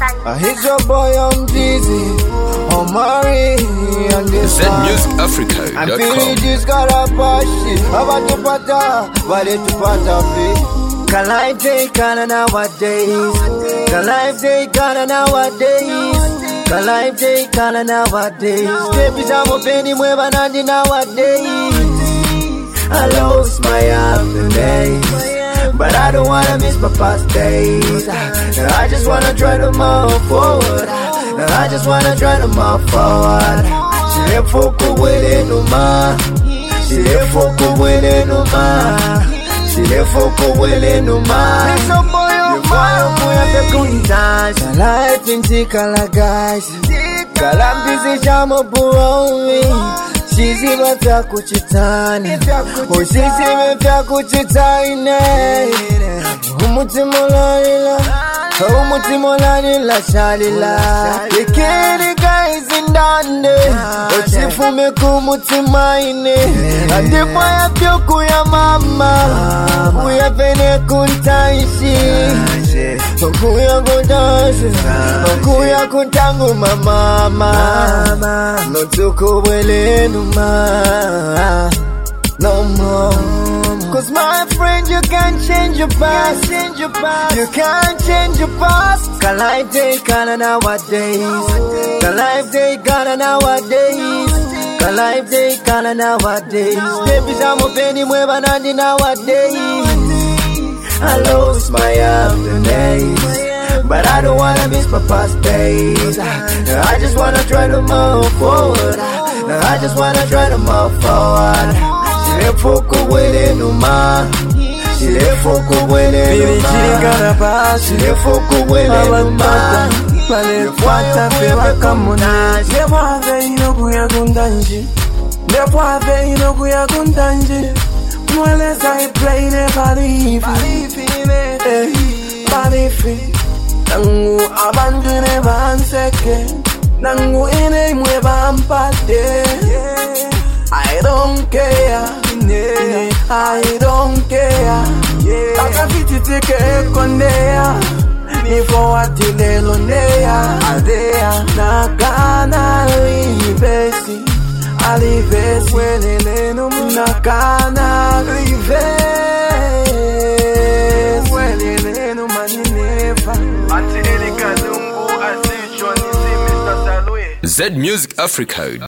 I hit your boy on Dizzy, on Mari, and this ZMusicAfrica.com. I'm feeling just got a passion. About to pata, but it's to pata fit. Can life take on nowadays? Can life take on nowadays? Can life take on nowadays? Baby, I'm up anywhere, but not nowadays. I lost my happiness, but I don't wanna miss my past days. I just wanna try to move forward. I just wanna try to move forward. She left fuck with it no more. She left fuck with it no more. She left fuck with it no more. You boy up the good times. Life in Tikala guys. Kalambizi jamo buromi. Shizi mafya kuchitani. Shizi mafya kuchitani. Umutimolani shalila. Ikiri guys indande. Ochifume kumutimaine. Andipo ya pyoku ya mama. Kuya pene kuntaishi. Kuya kuntashi. Kuya kuntangu mama. No tuku wele numa. No more. Cause my friend, you can't change your past. You can't change your past. Can life take on nowadays? Can life take on nowadays? Can life take on nowadays? Baby, I'm up anywhere, but not nowadays. I lost my happiness, but I don't wanna miss my past days. I just wanna try to move forward. I just wanna try to move forward. She left fuck with it no more. She left fuck with it no more. She left fuck with it no more. Palefuata pewa kamuna. Depoave inokuya kundanji. Depoave inokuya kundanji. Mweleza iplay ne parifi. Parifi. Nangu abandune banseke. Nangu ine mwe bampate. I don't care, I don't care. Taka fiti tike kondea, ni forward lelo nea. Adea nakana livesi, alivesi welele no nakana livesi, welele no maninefa. ZMusicAfrica.